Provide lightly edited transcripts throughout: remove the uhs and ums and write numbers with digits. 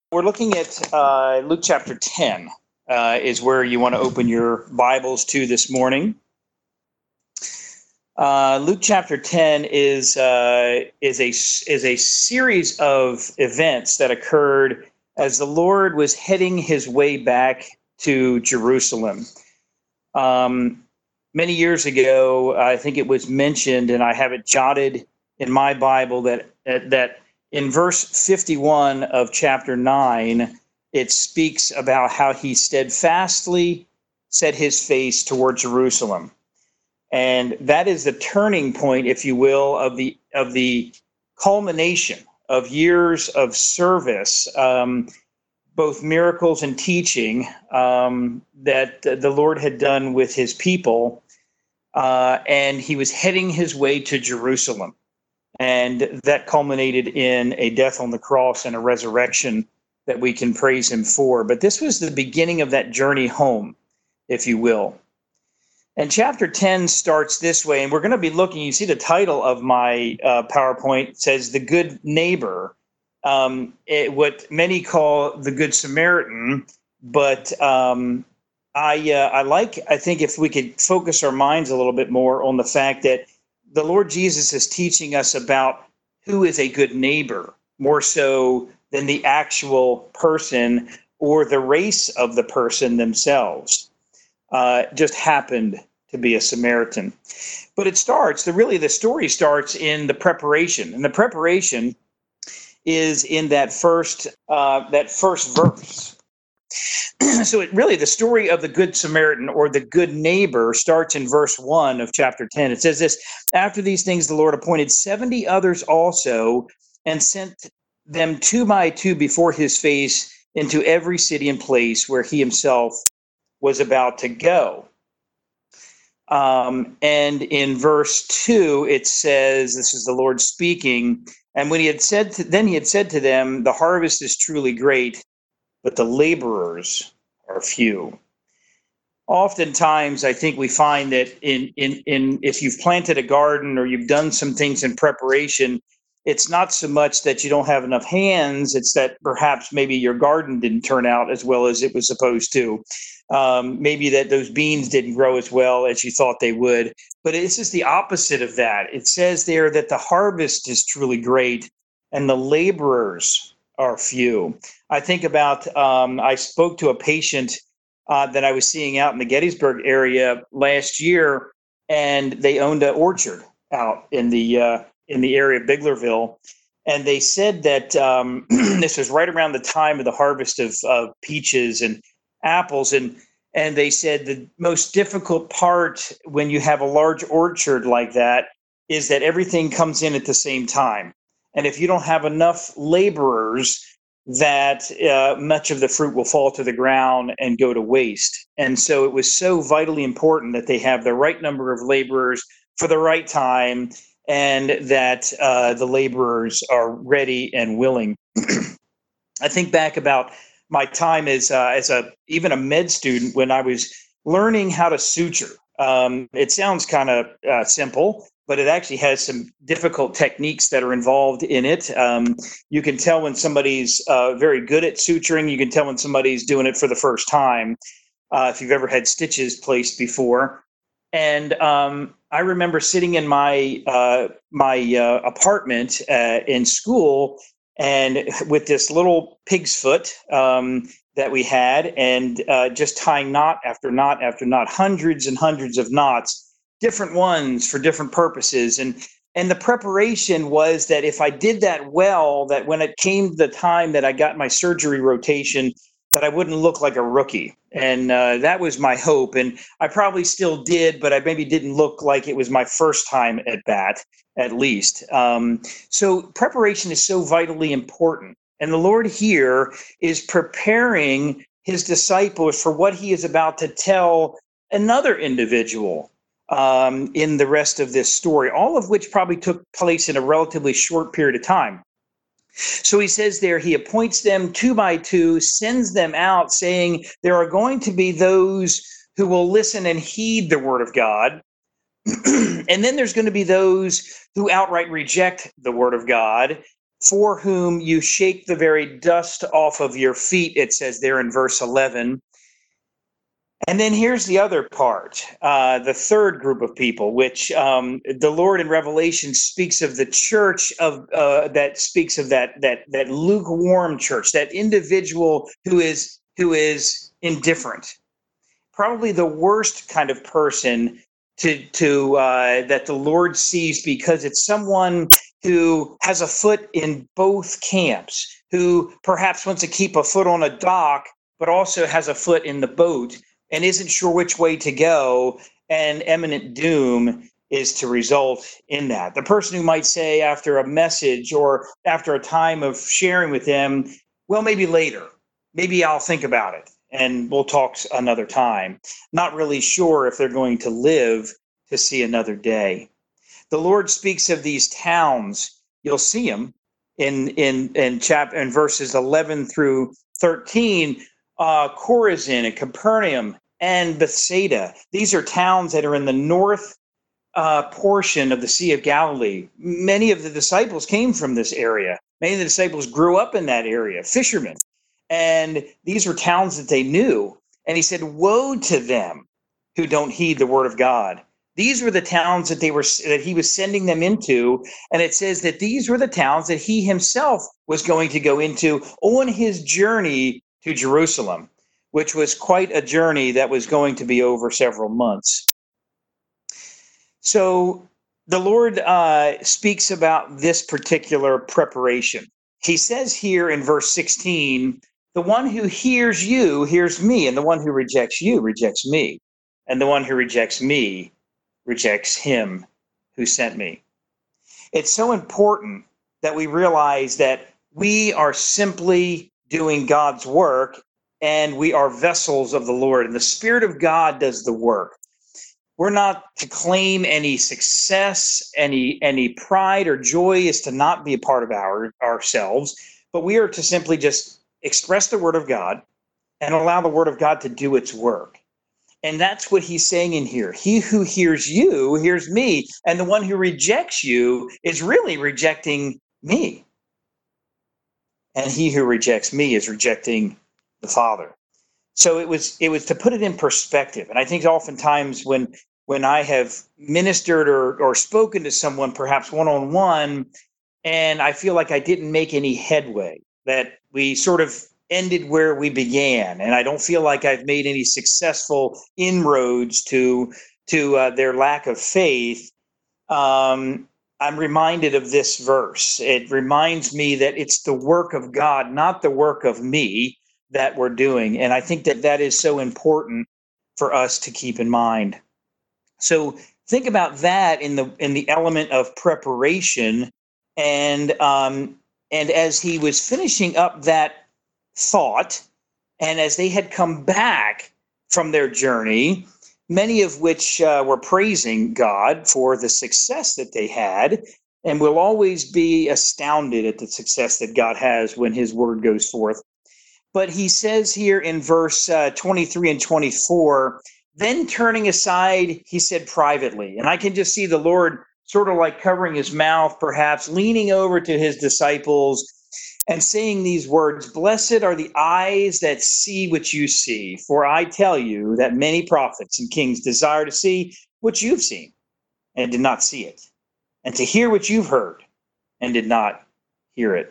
We're looking at Luke chapter 10 is where you want to open your Bibles to this morning. Luke chapter 10 is a series of events that occurred as the Lord was heading his way back to Jerusalem. Many years ago, I think it was mentioned, and I have it jotted in my Bible that in verse 51 of chapter 9, it speaks about how he steadfastly set his face toward Jerusalem. And that is the turning point, if you will, of the culmination of years of service, both miracles and teaching that the Lord had done with his people. And he was heading his way to Jerusalem. And that culminated in a death on the cross and a resurrection that we can praise him for. But this was the beginning of that journey home, if you will. And chapter 10 starts this way, and we're going to be looking, you see the title of my PowerPoint says The Good Neighbor, what many call the Good Samaritan, but I think if we could focus our minds a little bit more on the fact that the Lord Jesus is teaching us about who is a good neighbor, more so than the actual person or the race of the person themselves. Just happened to be a Samaritan. But it starts, the story starts in the preparation. And the preparation is in that first verse. So the story of the Good Samaritan or the Good Neighbor starts in verse 1 of chapter 10. It says this: after these things, the Lord appointed 70 others also and sent them 2 by 2 before his face into every city and place where he himself was about to go. And in verse 2, it says, this is the Lord speaking, and when he had said to them, the harvest is truly great, but the laborers are few. Oftentimes, I think we find that in if you've planted a garden or you've done some things in preparation, it's not so much that you don't have enough hands, it's that perhaps maybe your garden didn't turn out as well as it was supposed to. Maybe that those beans didn't grow as well as you thought they would. But it's just the opposite of that. It says there that the harvest is truly great and the laborers are few. I think about, I spoke to a patient that I was seeing out in the Gettysburg area last year, and they owned an orchard out in the area of Biglerville. And they said that this was right around the time of the harvest of peaches and apples. And they said the most difficult part when you have a large orchard like that is that everything comes in at the same time. And if you don't have enough laborers, that much of the fruit will fall to the ground and go to waste. And so it was so vitally important that they have the right number of laborers for the right time, and that the laborers are ready and willing. I think back about my time as even a med student when I was learning how to suture. It sounds kind of simple, but it actually has some difficult techniques that are involved in it. You can tell when somebody's very good at suturing. You can tell when somebody's doing it for the first time, if you've ever had stitches placed before. And I remember sitting in my apartment in school, and with this little pig's foot that we had, and just tying knot after knot after knot, hundreds and hundreds of knots, different ones for different purposes. And the preparation was that if I did that well, that when it came the time that I got my surgery rotation, that I wouldn't look like a rookie. And that was my hope. And I probably still did, but I maybe didn't look like it was my first time at bat, at least. So preparation is so vitally important. And the Lord here is preparing his disciples for what he is about to tell another individual in the rest of this story, all of which probably took place in a relatively short period of time. So he says there, he appoints them 2 by 2, sends them out, saying there are going to be those who will listen and heed the word of God. And then there's going to be those who outright reject the word of God. for whom you shake the very dust off of your feet, it says there in verse 11. And then here's the other part, the third group of people, which the Lord in Revelation speaks of the church of that speaks of that lukewarm church, that individual who is indifferent, probably the worst kind of person to that the Lord sees, because it's someone who has a foot in both camps, who perhaps wants to keep a foot on a dock, but also has a foot in the boat and isn't sure which way to go, and imminent doom is to result in that. The person who might say after a message or after a time of sharing with them, well, maybe later, maybe I'll think about it and we'll talk another time. Not really sure if they're going to live to see another day. The Lord speaks of these towns. You'll see them in verses 11 through 13. Chorazin and Capernaum and Bethsaida. These are towns that are in the north portion of the Sea of Galilee. Many of the disciples came from this area. Many of the disciples grew up in that area, fishermen. And these were towns that they knew. And he said, woe to them who don't heed the word of God. These were the towns that he was sending them into. And it says that these were the towns that he himself was going to go into on his journey to Jerusalem, which was quite a journey that was going to be over several months. So the Lord speaks about this particular preparation. He says here in verse 16, the one who hears you hears me, and the one who rejects you rejects me, and the one who rejects me rejects him who sent me. It's so important that we realize that we are simply doing God's work, and we are vessels of the Lord, and the Spirit of God does the work. We're not to claim any success, any pride or joy is to not be a part of ourselves, but we are to simply just express the word of God and allow the word of God to do its work. And that's what he's saying in here. He who hears you hears me, and the one who rejects you is really rejecting me. And he who rejects me is rejecting the Father. So it was to put it in perspective. And I think oftentimes when I have ministered or spoken to someone, perhaps one-on-one, and I feel like I didn't make any headway, that we sort of ended where we began, and I don't feel like I've made any successful inroads to their lack of faith, I'm reminded of this verse. It reminds me that it's the work of God, not the work of me, that we're doing. And I think that is so important for us to keep in mind. So think about that in the element of preparation, and as he was finishing up that thought, and as they had come back from their journey, many of which were praising God for the success that they had, and will always be astounded at the success that God has when his word goes forth. But he says here in verse 23 and 24, then turning aside, he said privately, and I can just see the Lord sort of like covering his mouth, perhaps leaning over to his disciples and saying these words, blessed are the eyes that see what you see, for I tell you that many prophets and kings desire to see what you've seen and did not see it, and to hear what you've heard and did not hear it.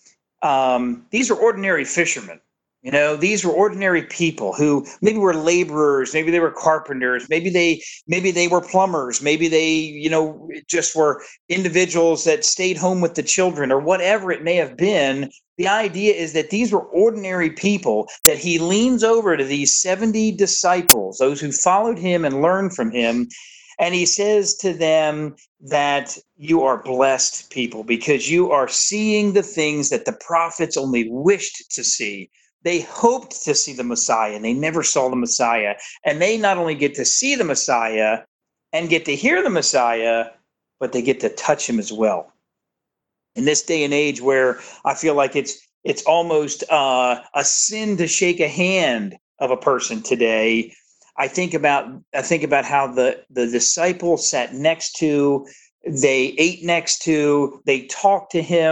These are ordinary fishermen. You know, these were ordinary people who maybe were laborers, maybe they were carpenters, maybe they were plumbers, maybe they, just were individuals that stayed home with the children, or whatever it may have been. The idea is that these were ordinary people that he leans over to these 70 disciples, those who followed him and learned from him. And he says to them that you are blessed people because you are seeing the things that the prophets only wished to see. They hoped to see the Messiah, and they never saw the Messiah. And they not only get to see the Messiah and get to hear the Messiah, but they get to touch him as well. In this day and age where I feel like it's almost a sin to shake a hand of a person today, I think about how the disciples sat next to, they ate next to, they talked to him,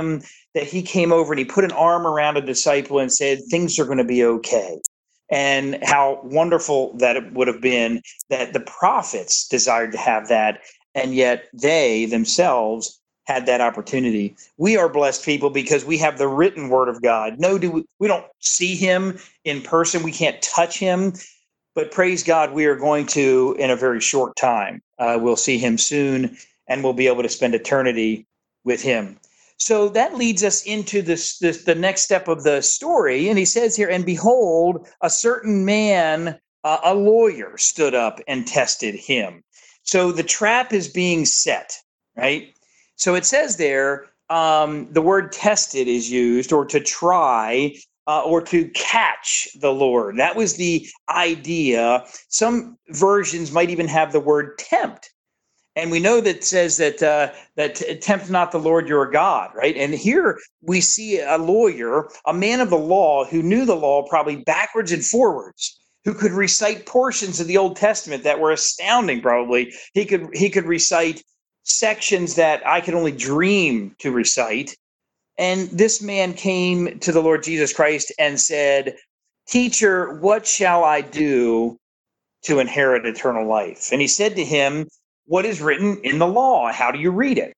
that he came over and he put an arm around a disciple and said, things are going to be okay. And how wonderful that it would have been that the prophets desired to have that, and yet they themselves had that opportunity. We are blessed people because we have the written word of God. No, we don't see him in person. We can't touch him, but praise God, we are going to in a very short time. We'll see him soon, and we'll be able to spend eternity with him. So that leads us into the next step of the story. And he says here, and behold, a certain man, a lawyer, stood up and tested him. So the trap is being set, right? So it says there, the word tested is used, or to try, or to catch the Lord. That was the idea. Some versions might even have the word tempt. And we know that says that tempt not the Lord your God, right? And here we see a lawyer, a man of the law who knew the law probably backwards and forwards, who could recite portions of the Old Testament that were astounding. Probably he could recite sections that I could only dream to recite. And this man came to the Lord Jesus Christ and said, "Teacher, what shall I do to inherit eternal life?" And he said to him, "What is written in the law? How do you read it?"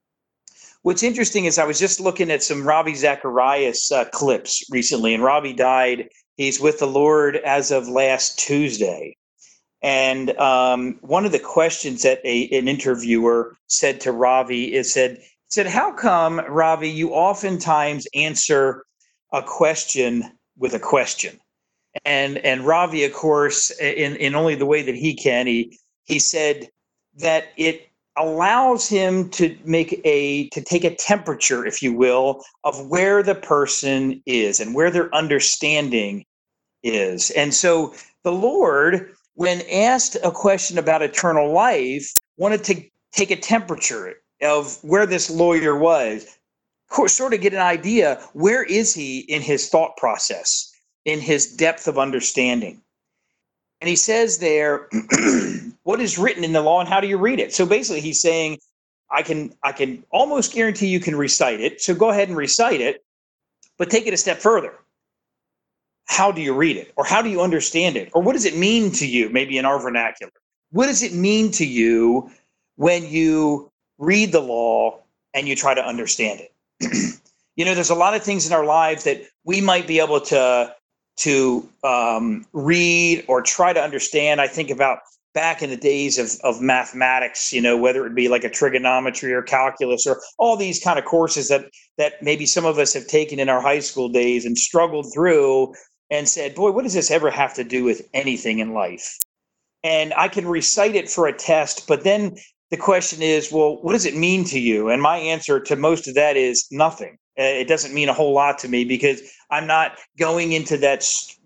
What's interesting is I was just looking at some Ravi Zacharias clips recently, and Ravi died. He's with the Lord as of last Tuesday. And one of the questions that an interviewer said to Ravi said, "How come, Ravi, you oftentimes answer a question with a question?" And Ravi, of course, in only the way that he can, he said that it allows him to take a temperature, if you will, of where the person is and where their understanding is. And so the Lord, when asked a question about eternal life, wanted to take a temperature of where this lawyer was, sort of get an idea, where is he in his thought process, in his depth of understanding. And he says there, what is written in the law and how do you read it? So basically he's saying, I can almost guarantee you can recite it. So go ahead and recite it, but take it a step further. How do you read it? Or how do you understand it? Or what does it mean to you? Maybe in our vernacular. What does it mean to you when you read the law and you try to understand it? There's a lot of things in our lives that we might be able to read or try to understand. I think about back in the days of mathematics, whether it be like a trigonometry or calculus or all these kind of courses that maybe some of us have taken in our high school days and struggled through and said, boy, what does this ever have to do with anything in life? And I can recite it for a test, but then the question is, well, what does it mean to you? And my answer to most of that is nothing. It doesn't mean a whole lot to me because I'm not going into that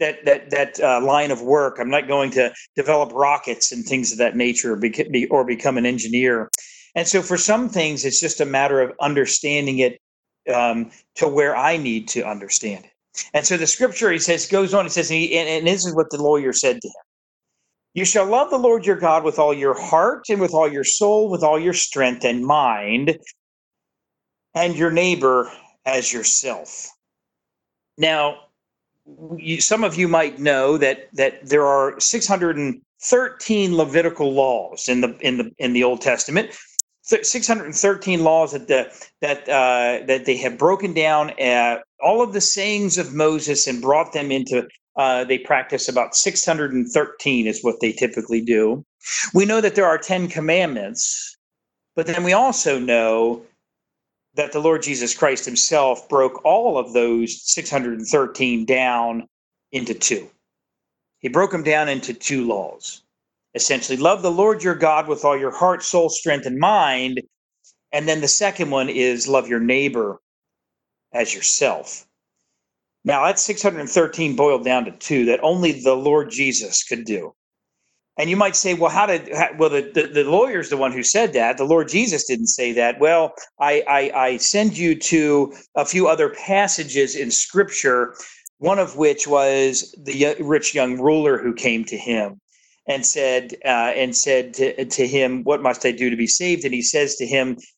line of work. I'm not going to develop rockets and things of that nature or become an engineer. And so for some things, it's just a matter of understanding it to where I need to understand it. And so the scripture, goes on, it says, and this is what the lawyer said to him. You shall love the Lord your God with all your heart and with all your soul, with all your strength and mind, and your neighbor as yourself. Now, some of you might know that there are 613 Levitical laws in the Old Testament. 613 laws that they have broken down all of the sayings of Moses and brought them into. They practice about 613 is what they typically do. We know that there are 10 commandments, but then we also know that the Lord Jesus Christ himself broke all of those 613 down into two. He broke them down into two laws. Essentially, love the Lord your God with all your heart, soul, strength, and mind. And then the second one is love your neighbor as yourself. Now, that's 613 boiled down to two that only the Lord Jesus could do. And you might say, well, the lawyer's the one who said that. The Lord Jesus didn't say that. Well, I send you to a few other passages in Scripture, one of which was the rich young ruler who came to him and said to him, what must I do to be saved? And he says to him,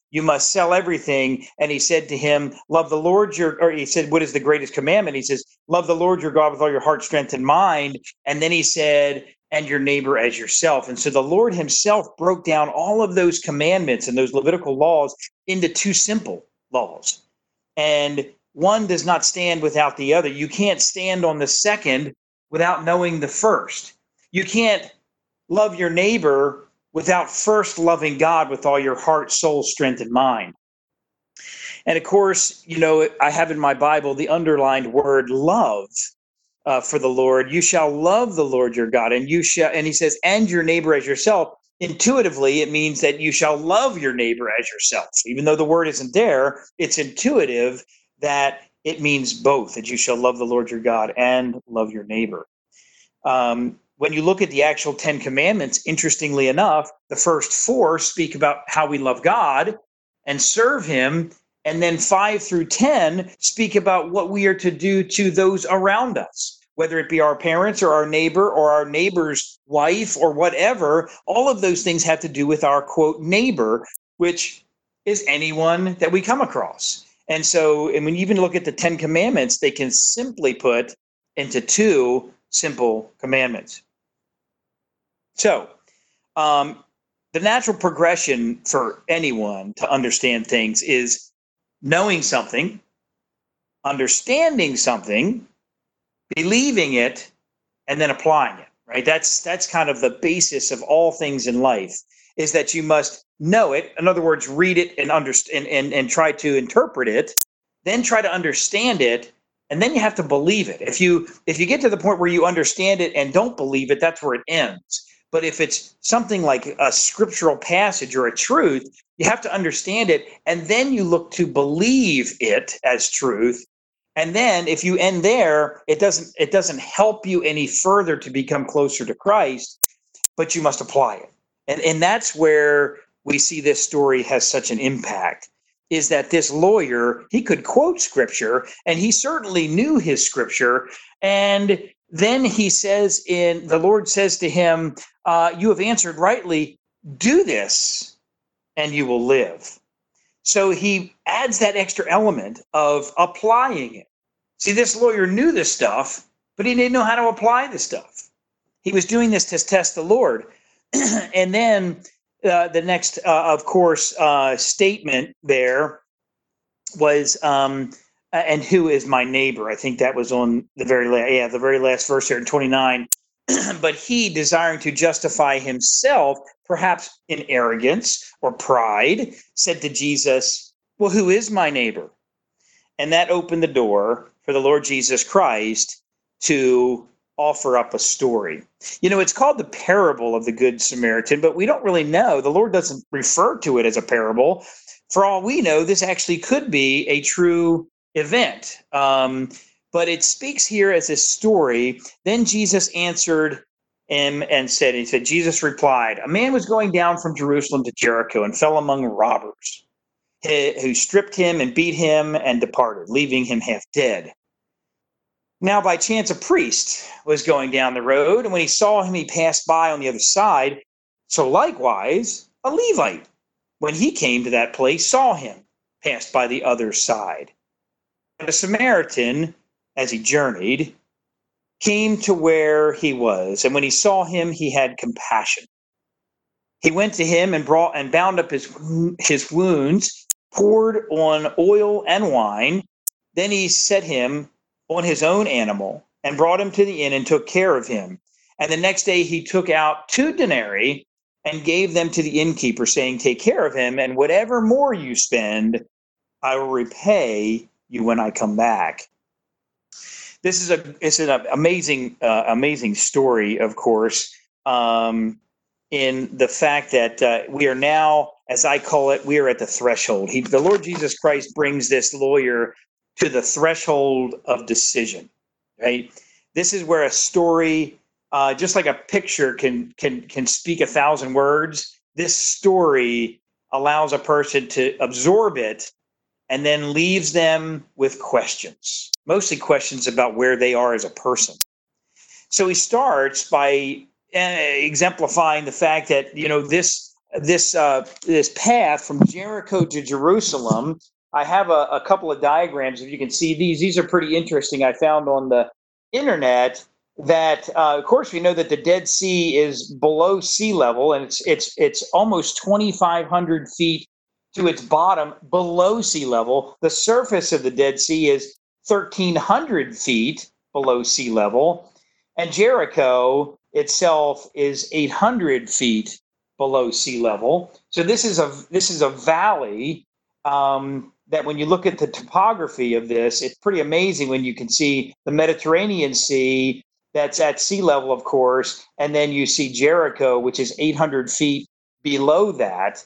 you must sell everything. And he said to him, love the Lord your, or he said, what is the greatest commandment? He says, love the Lord your God with all your heart, strength, and mind. And then he said, and your neighbor as yourself. And so the Lord himself broke down all of those commandments and those Levitical laws into two simple laws. And one does not stand without the other. You can't stand on the second without knowing the first. You can't love your neighbor without first loving God with all your heart, soul, strength, and mind. And of course, I have in my Bible the underlined word love for the Lord. You shall love the Lord your God, and he says, and your neighbor as yourself. Intuitively, it means that you shall love your neighbor as yourself. Even though the word isn't there, it's intuitive that it means both, that you shall love the Lord your God and love your neighbor. When you look at the actual 10 commandments, interestingly enough, the first 4 speak about how we love God and serve him. And then 5 through 10 speak about what we are to do to those around us, whether it be our parents or our neighbor or our neighbor's wife or whatever. All of those things have to do with our, quote, neighbor, which is anyone that we come across. And so, and when you even look at the 10 commandments, they can simply put into 2 simple commandments. So, the natural progression for anyone to understand things is knowing something, understanding something, believing it, and then applying it, right? That's kind of the basis of all things in life, is that you must know it. In other words, read it and understand and try to interpret it, then try to understand it, and then you have to believe it. If you get to the point where you understand it and don't believe it, that's where it ends. But if it's something like a scriptural passage or a truth, you have to understand it, and then you look to believe it as truth. And then if you end there, it doesn't help you any further to become closer to Christ, but you must apply it. And that's where we see this story has such an impact, is that this lawyer, he could quote scripture, and he certainly knew his scripture. And then the Lord says to him, you have answered rightly, do this and you will live. So he adds that extra element of applying it. See, this lawyer knew this stuff, but he didn't know how to apply the stuff. He was doing this to test the Lord. And then the next, of course, statement there was, and who is my neighbor? I think that was on the very last verse here in 29. But he, desiring to justify himself, perhaps in arrogance or pride, said to Jesus, well, who is my neighbor? And that opened the door for the Lord Jesus Christ to offer up a story. It's called the parable of the Good Samaritan, but we don't really know. The Lord doesn't refer to it as a parable. For all we know, this actually could be a true event. But it speaks here as a story. Then Jesus answered him and said, Jesus replied, a man was going down from Jerusalem to Jericho and fell among robbers, who stripped him and beat him and departed, leaving him half dead. Now, by chance, a priest was going down the road, and when he saw him, he passed by on the other side. So likewise, a Levite, when he came to that place, saw him, passed by the other side. But a Samaritan, as he journeyed, came to where he was, and when he saw him, he had compassion. He went to him and bound up his wounds, poured on oil and wine. Then he set him on his own animal and brought him to the inn and took care of him. And the next day he took out 2 denarii and gave them to the innkeeper, saying, take care of him, and whatever more you spend, I will repay you when I come back. This is an amazing story, of course, in the fact that we are now, as I call it, we are at the threshold. The Lord Jesus Christ brings this lawyer to the threshold of decision, right? This is where a story, just like a picture can speak 1,000 words, this story allows a person to absorb it and then leaves them with questions, mostly questions about where they are as a person. So he starts by exemplifying the fact that, this this path from Jericho to Jerusalem. I have a couple of diagrams. If you can see these are pretty interesting. I found on the internet that, of course, we know that the Dead Sea is below sea level, and it's almost 2,500 feet to its bottom below sea level. The surface of the Dead Sea is 1,300 feet below sea level, and Jericho itself is 800 feet below sea level. So this is a valley that, when you look at the topography of this, it's pretty amazing when you can see the Mediterranean Sea that's at sea level, of course, and then you see Jericho, which is 800 feet below that,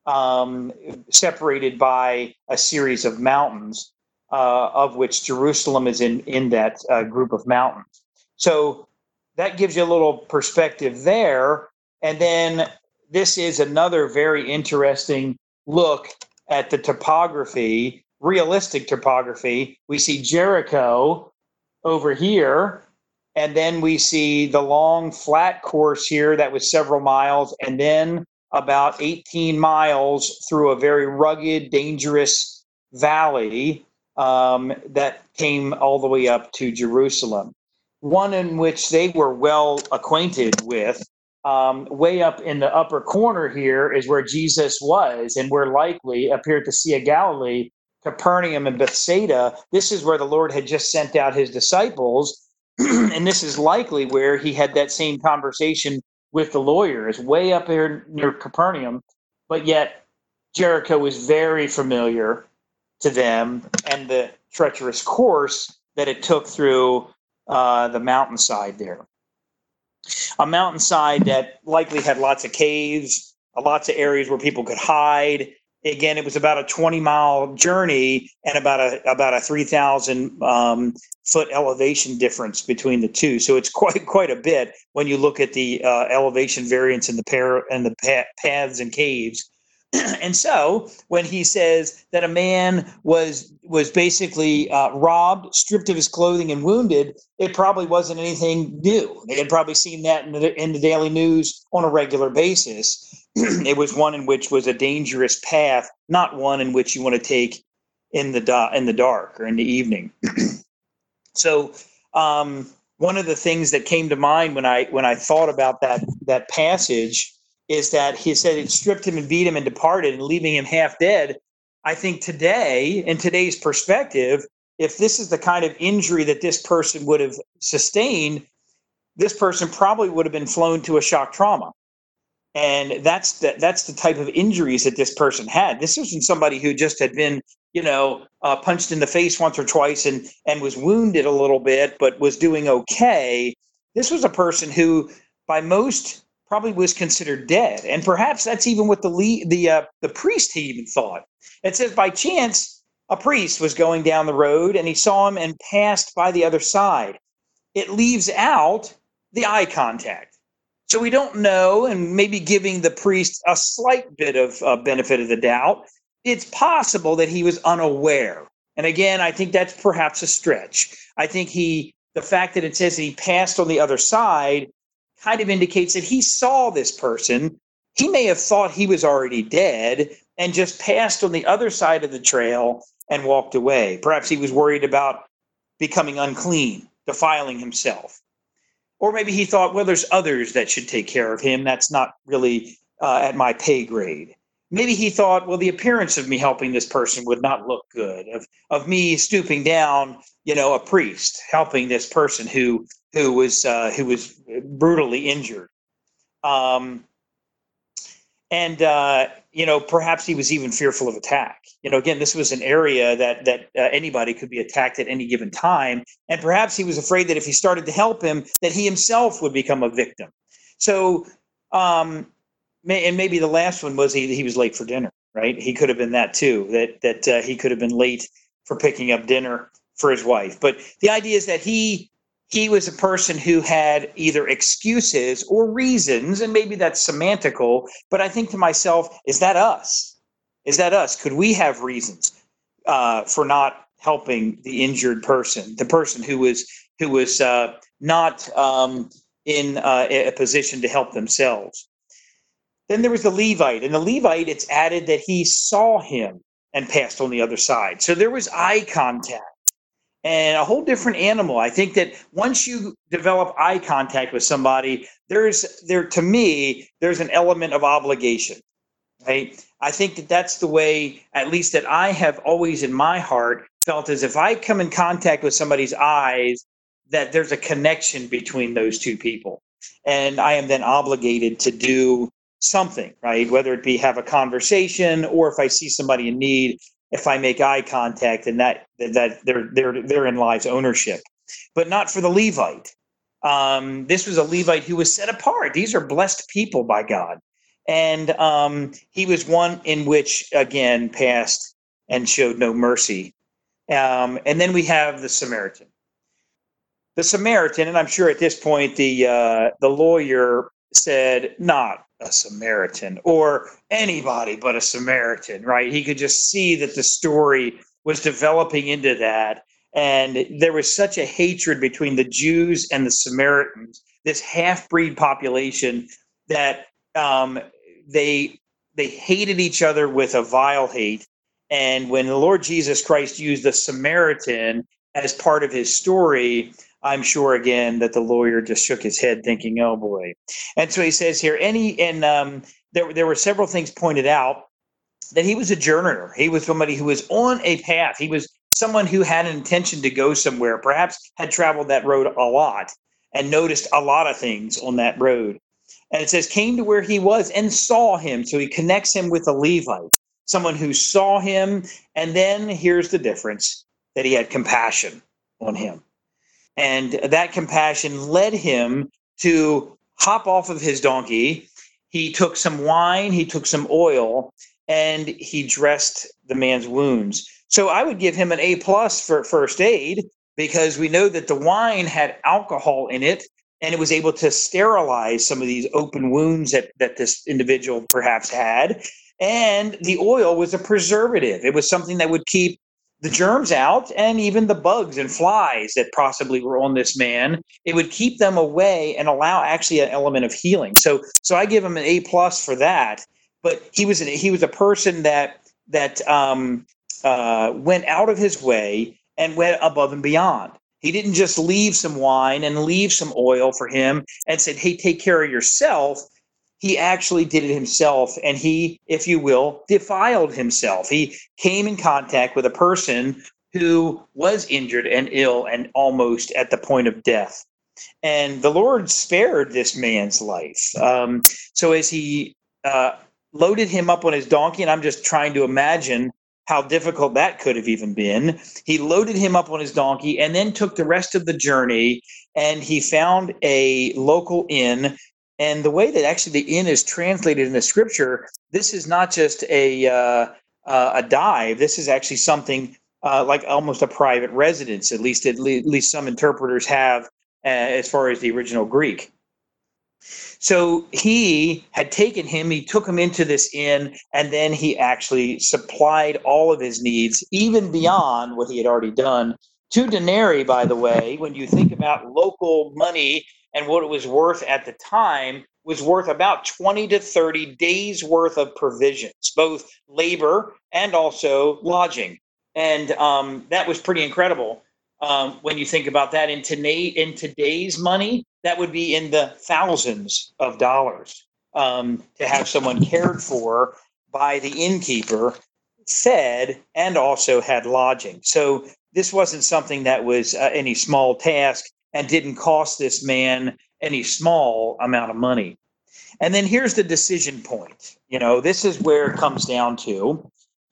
separated by a series of mountains, of which Jerusalem is in that group of mountains. So that gives you a little perspective there. And then this is another very interesting look at the topography, realistic topography. We see Jericho over here, and then we see the long flat course here that was several miles, and then about 18 miles through a very rugged, dangerous valley that came all the way up to Jerusalem. One in which they were well acquainted with. Way up in the upper corner here is where Jesus was, and we're likely up here at the Sea of Galilee, Capernaum and Bethsaida. This is where the Lord had just sent out his disciples, and this is likely where he had that same conversation with the lawyers, way up here near Capernaum. But yet Jericho was very familiar to them, and the treacherous course that it took through the mountainside there. A mountainside that likely had lots of caves, lots of areas where people could hide. Again, it was about a 20-mile journey and about a 3,000 foot elevation difference between the two. So it's quite a bit when you look at the elevation variance in the paths and caves. And so when he says that a man was basically robbed, stripped of his clothing, and wounded, it probably wasn't anything new. They had probably seen that in the daily news on a regular basis. It was one in which was a dangerous path, not one in which you want to take in the dark or in the evening. So one of the things that came to mind when I thought about that passage is that he said it stripped him and beat him and departed, and leaving him half dead. I think today, in today's perspective, if this is the kind of injury that this person would have sustained, this person probably would have been flown to a shock trauma. And that's the type of injuries that this person had. This wasn't somebody who just had been, punched in the face once or twice and was wounded a little bit, but was doing okay. This was a person who, by most, probably was considered dead, and perhaps that's even what the priest he even thought. It says by chance a priest was going down the road and he saw him and passed by the other side. It leaves out the eye contact. So we don't know, and maybe giving the priest a slight bit of benefit of the doubt, it's possible that he was unaware. And again, I think that's perhaps a stretch. I think the fact that it says that he passed on the other side kind of indicates that he saw this person. He may have thought he was already dead and just passed on the other side of the trail and walked away. Perhaps he was worried about becoming unclean, defiling himself. Or maybe he thought, well, there's others that should take care of him. That's not really at my pay grade. Maybe he thought, well, the appearance of me helping this person would not look good, of me stooping down, a priest helping this person who was brutally injured. Perhaps he was even fearful of attack. Again, this was an area that anybody could be attacked at any given time. And perhaps he was afraid that if he started to help him, that he himself would become a victim. So, and maybe the last one was he was late for dinner, right? He could have been that too, that he could have been late for picking up dinner for his wife. But the idea is that he was a person who had either excuses or reasons, and maybe that's semantical, but I think to myself, is that us? Is that us? Could we have reasons for not helping the injured person, the person who was not in a position to help themselves? Then there was the Levite, and the Levite, it's added that he saw him and passed on the other side. So there was eye contact and a whole different animal. I think that once you develop eye contact with somebody, to me, there's an element of obligation, right? I think that that's the way, at least that I have always in my heart felt, as if I come in contact with somebody's eyes, that there's a connection between those two people. And I am then obligated to do something, right? Whether it be have a conversation, or if I see somebody in need, if I make eye contact, and that therein lies ownership. But not for the Levite. This was a Levite who was set apart. These are blessed people by God. And he was one in which, again, passed and showed no mercy. And then we have the Samaritan. The Samaritan, and I'm sure at this point the lawyer said, not a Samaritan or anybody but a Samaritan, right? He could just see that the story was developing into that. And there was such a hatred between the Jews and the Samaritans, this half-breed population, that they hated each other with a vile hate. And when the Lord Jesus Christ used the Samaritan as part of his story, I'm sure again that the lawyer just shook his head, thinking, "Oh boy." And so he says here, there were several things pointed out, that he was a journeyer. He was somebody who was on a path. He was someone who had an intention to go somewhere, perhaps had traveled that road a lot and noticed a lot of things on that road. And it says, came to where he was and saw him. So he connects him with a Levite, someone who saw him. And then here's the difference, that he had compassion on him. And that compassion led him to hop off of his donkey. He took some wine, he took some oil, and he dressed the man's wounds. So I would give him an A+ for first aid, because we know that the wine had alcohol in it, and it was able to sterilize some of these open wounds that this individual perhaps had. And the oil was a preservative. It was something that would keep the germs out, and even the bugs and flies that possibly were on this man. It would keep them away and allow actually an element of healing. So I give him an A+ for that. But he was a person that went out of his way and went above and beyond. He didn't just leave some wine and leave some oil for him and said, "Hey, take care of yourself." He actually did it himself, and he, if you will, defiled himself. He came in contact with a person who was injured and ill and almost at the point of death. And the Lord spared this man's life. So as he loaded him up on his donkey, and I'm just trying to imagine how difficult that could have even been. He loaded him up on his donkey and then took the rest of the journey, and he found a local inn. And the way that actually the inn is translated in the scripture, this is not just a dive. This is actually something like almost a private residence. At least some interpreters have, as far as the original Greek. So he had taken him, he took him into this inn, and then he actually supplied all of his needs, even beyond what he had already done. 2 denarii, by the way, when you think about local money and what it was worth at the time, was worth about 20 to 30 days worth of provisions, both labor and also lodging. And that was pretty incredible. When you think about that in today's money, that would be in the thousands of dollars, to have someone cared for by the innkeeper, fed, and also had lodging. So this wasn't something that was any small task, and didn't cost this man any small amount of money. And then here's the decision point. This is where it comes down to,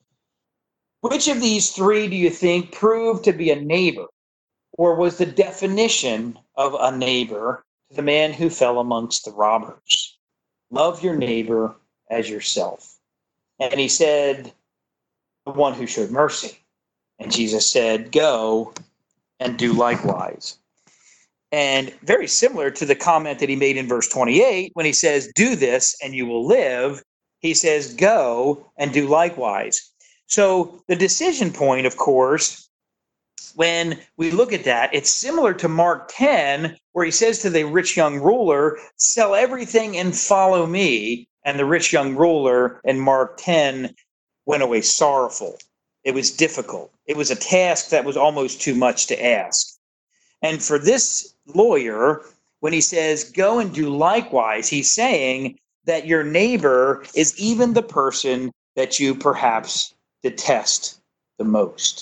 which of these 3 do you think proved to be a neighbor, or was the definition of a neighbor to the man who fell amongst the robbers? Love your neighbor as yourself. And he said, the one who showed mercy. And Jesus said, go and do likewise. And very similar to the comment that he made in verse 28, when he says, do this and you will live, he says, go and do likewise. So the decision point, of course, when we look at that, it's similar to Mark 10, where he says to the rich young ruler, sell everything and follow me. And the rich young ruler in Mark 10 went away sorrowful. It was difficult. It was a task that was almost too much to ask. And for this lawyer, when he says, go and do likewise, he's saying that your neighbor is even the person that you perhaps detest the most.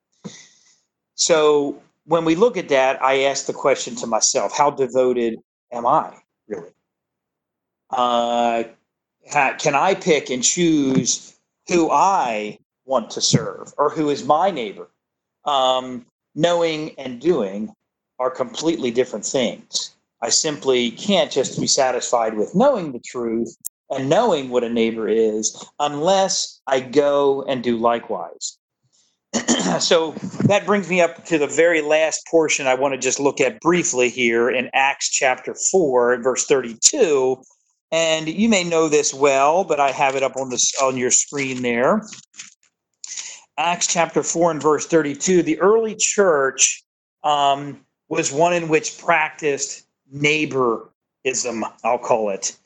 So when we look at that, I ask the question to myself, how devoted am I really? Can I pick and choose who I want to serve or who is my neighbor? Knowing and doing are completely different things. I simply can't just be satisfied with knowing the truth and knowing what a neighbor is unless I go and do likewise. So that brings me up to the very last portion I want to just look at briefly here in Acts chapter 4, verse 32. And you may know this well, but I have it up on your screen there. Acts chapter 4 and verse 32, the early church was one in which practiced neighborism, I'll call it.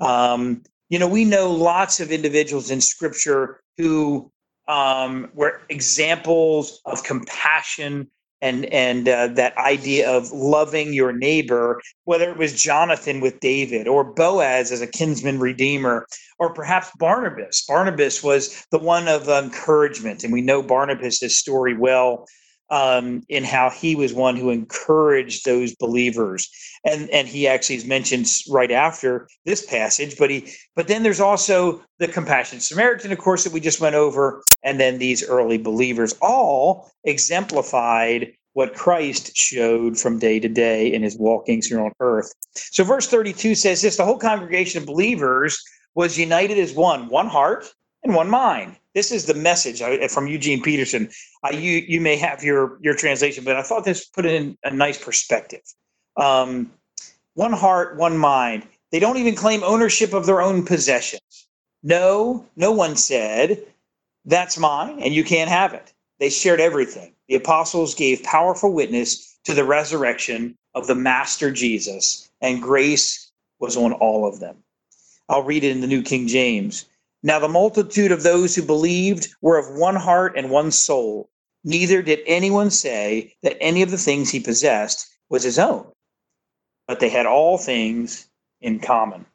We know lots of individuals in Scripture who were examples of compassion and that idea of loving your neighbor, whether it was Jonathan with David or Boaz as a kinsman redeemer, or perhaps Barnabas. Barnabas was the one of encouragement, and we know Barnabas' story well in how he was one who encouraged those believers. And he actually is mentioned right after this passage, but then there's also the compassionate Samaritan, of course, that we just went over, and then these early believers all exemplified what Christ showed from day to day in his walkings here on earth. So verse 32 says this, the whole congregation of believers was united as one heart and one mind. This is the message from Eugene Peterson. You may have your translation, but I thought this put it in a nice perspective. One heart, one mind. They don't even claim ownership of their own possessions. No one said, that's mine and you can't have it. They shared everything. The apostles gave powerful witness to the resurrection of the Master Jesus, and grace was on all of them. I'll read it in the New King James. Now the multitude of those who believed were of one heart and one soul. Neither did anyone say that any of the things he possessed was his own, but they had all things in common.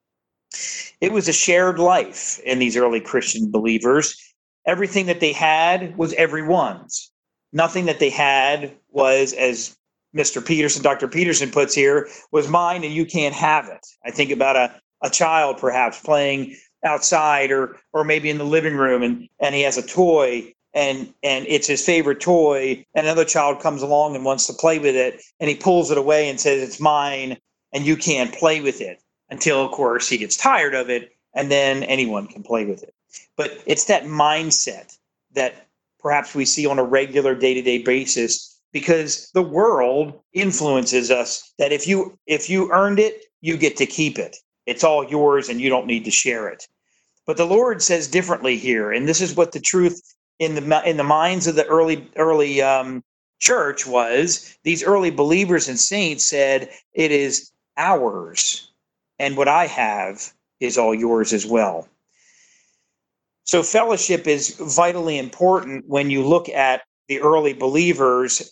It was a shared life in these early Christian believers. Everything that they had was everyone's. Nothing that they had was, as Mr. Peterson, Dr. Peterson puts here, was mine and you can't have it. I think about a child perhaps playing outside or maybe in the living room and he has a toy and it's his favorite toy, and another child comes along and wants to play with it and he pulls it away and says it's mine and you can't play with it until, of course, he gets tired of it and then anyone can play with it. But it's that mindset that perhaps we see on a regular day-to-day basis because the world influences us that if you earned it, you get to keep it. It's all yours and you don't need to share it. But the Lord says differently here, and this is what the truth in the minds of the early church was. These early believers and saints said, it is ours, and what I have is all yours as well. So fellowship is vitally important when you look at the early believers.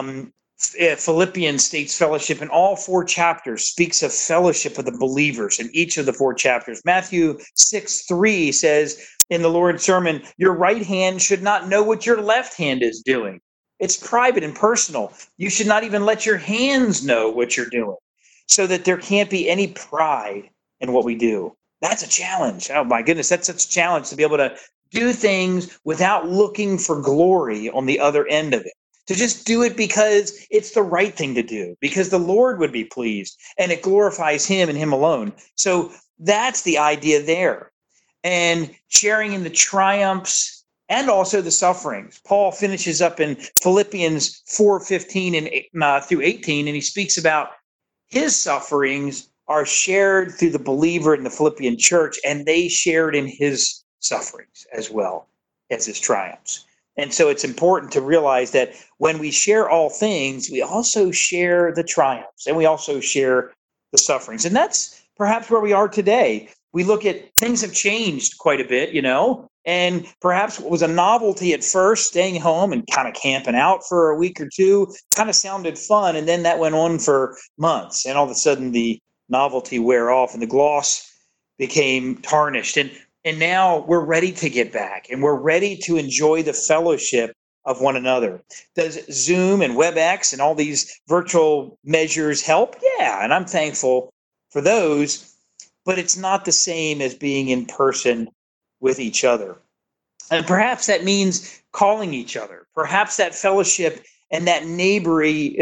Philippians states fellowship in all 4 chapters, speaks of fellowship of the believers in each of the 4 chapters. Matthew 6:3 says in the Lord's Sermon, your right hand should not know what your left hand is doing. It's private and personal. You should not even let your hands know what you're doing, so that there can't be any pride in what we do. That's a challenge. Oh my goodness, that's such a challenge to be able to do things without looking for glory on the other end of it. To just do it because it's the right thing to do, because the Lord would be pleased and it glorifies him and him alone. So that's the idea there. And sharing in the triumphs and also the sufferings. Paul finishes up in Philippians 4:15 and through 18, and he speaks about his sufferings are shared through the believer in the Philippian church, and they shared in his sufferings as well as his triumphs. And so it's important to realize that when we share all things, we also share the triumphs and we also share the sufferings. And that's perhaps where we are today. We look at things have changed quite a bit, and perhaps what was a novelty at first, staying home and kind of camping out for a week or two, kind of sounded fun. And then that went on for months. And all of a sudden the novelty wear off and the gloss became tarnished. And now we're ready to get back and we're ready to enjoy the fellowship of one another. Does Zoom and WebEx and all these virtual measures help? Yeah, and I'm thankful for those, but it's not the same as being in person with each other. And perhaps that means calling each other. Perhaps that fellowship and that neighborly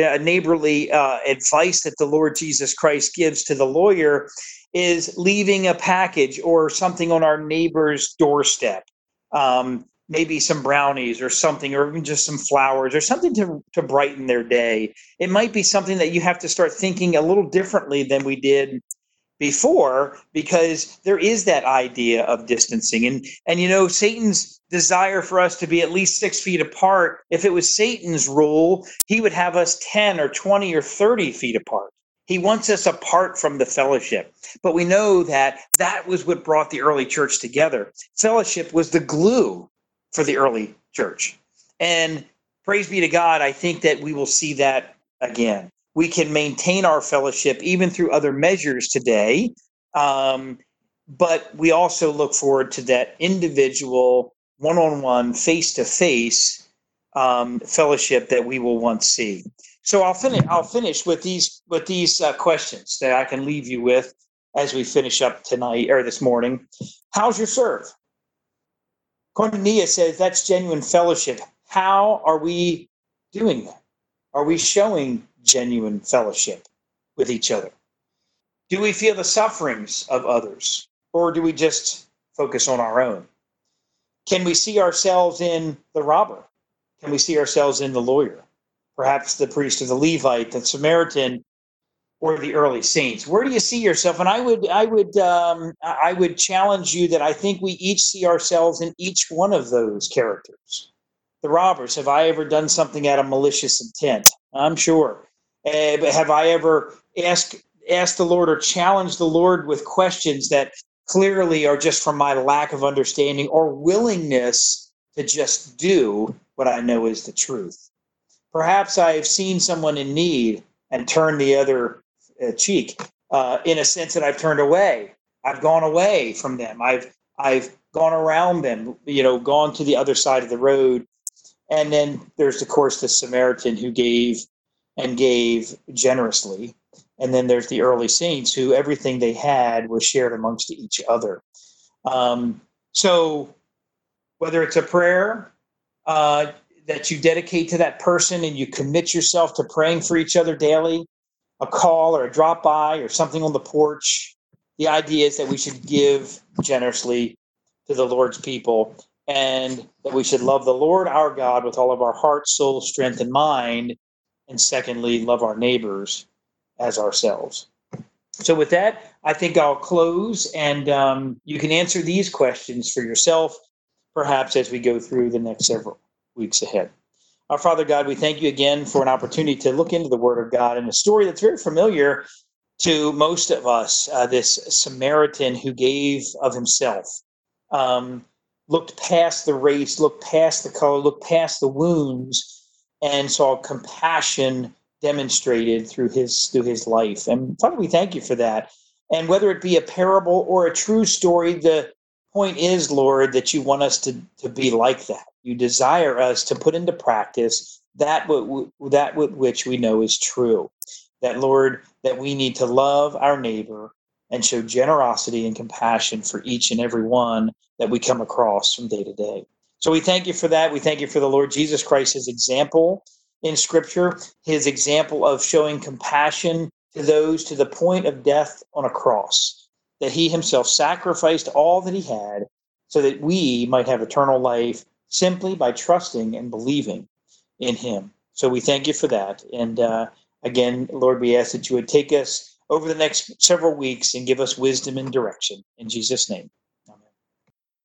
advice that the Lord Jesus Christ gives to the lawyer is leaving a package or something on our neighbor's doorstep. Maybe some brownies or something, or even just some flowers or something to brighten their day. It might be something that you have to start thinking a little differently than we did before, because there is that idea of distancing. And Satan's desire for us to be at least 6 feet apart, if it was Satan's rule, he would have us 10 or 20 or 30 feet apart. He wants us apart from the fellowship. But we know that was what brought the early church together. Fellowship was the glue for the early church. And praise be to God, I think that we will see that again. We can maintain our fellowship even through other measures today, but we also look forward to that individual, one-on-one, face-to-face fellowship that we will once see. So I'll finish with these questions that I can leave you with as we finish up tonight or this morning. How's your serve? Cornelia says that's genuine fellowship. How are we doing that? Are we showing genuine fellowship with each other? Do we feel the sufferings of others, or do we just focus on our own? Can we see ourselves in the robber? Can we see ourselves in the lawyer? Perhaps the priest or the Levite, the Samaritan, or the early saints? Where do you see yourself? And I would challenge you that I think we each see ourselves in each one of those characters. The robbers, have I ever done something out of malicious intent? I'm sure. But have I ever asked the Lord or challenged the Lord with questions that clearly are just from my lack of understanding or willingness to just do what I know is the truth? Perhaps I have seen someone in need and turned the other cheek, in a sense that I've turned away. I've gone away from them. I've gone around them, gone to the other side of the road. And then there's, of course, the Samaritan who gave generously. And then there's the early saints who everything they had was shared amongst each other. So whether it's a prayer that you dedicate to that person and you commit yourself to praying for each other daily, a call or a drop by or something on the porch, the idea is that we should give generously to the Lord's people, and that we should love the Lord our God with all of our heart, soul, strength, and mind. And secondly, love our neighbors as ourselves. So with that, I think I'll close, and you can answer these questions for yourself, perhaps as we go through the next several weeks ahead. Our Father God, we thank you again for an opportunity to look into the Word of God and a story that's very familiar to most of us, this Samaritan who gave of himself, looked past the race, looked past the color, looked past the wounds, and saw compassion demonstrated through his life. And Father, we thank you for that. And whether it be a parable or a true story, the point is, Lord, that you want us to be like that. You desire us to put into practice that which we know is true. That, Lord, that we need to love our neighbor and show generosity and compassion for each and every one that we come across from day to day. So we thank you for that. We thank you for the Lord Jesus Christ, his example in Scripture, his example of showing compassion to those to the point of death on a cross, that he himself sacrificed all that he had so that we might have eternal life simply by trusting and believing in him. So we thank you for that. And again, Lord, we ask that you would take us over the next several weeks and give us wisdom and direction. In Jesus' name,